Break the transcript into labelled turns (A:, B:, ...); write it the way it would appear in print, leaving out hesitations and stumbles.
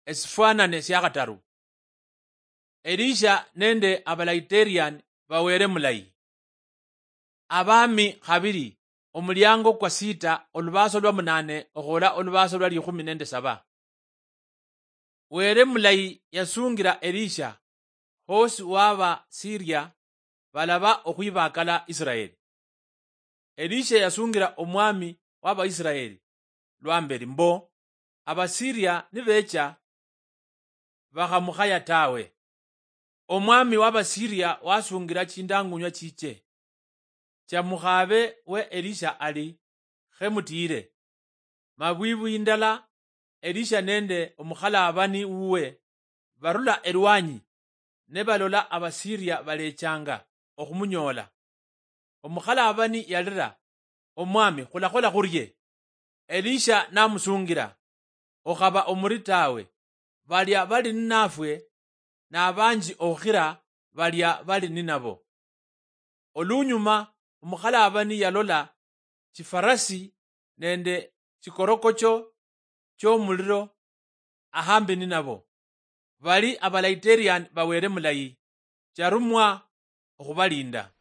A: Esifanane syakataru. Elisha nende abalaiteryan bawere mulayi. Abami khabiri omulyango kwa sita olubaso lwa munane okhola olubaso lwa 17. Were mulayi yasungira Elisha hosi waba Syria balaba okhwibakala Israeli. Elisha yasungira omwami waba Israeli lwamberi mbo Abasiria nibecha bakhamukhaya tawe. Omwami w'Abasiria wasungira chindangunywa chiche cha mukhabe we Elisha ali khemutire. Mabwibu indala Elisha nende omukhalabani uwe barula elwanyi ne balola Abasiria balechanga okhumunyola. Omukhalabani yalira omwami khulakhola khurye. Elisha namusungira okhaba omuri tawe balya bali ninafwe n'abanji okhira balya bali ninabo. Olunyuma omukhalabani yalola chifarasi nende chikorokocho chomuliro ahambi ninabo. Bali abalaiteryan bawere mulayi charumwa okhubalinda.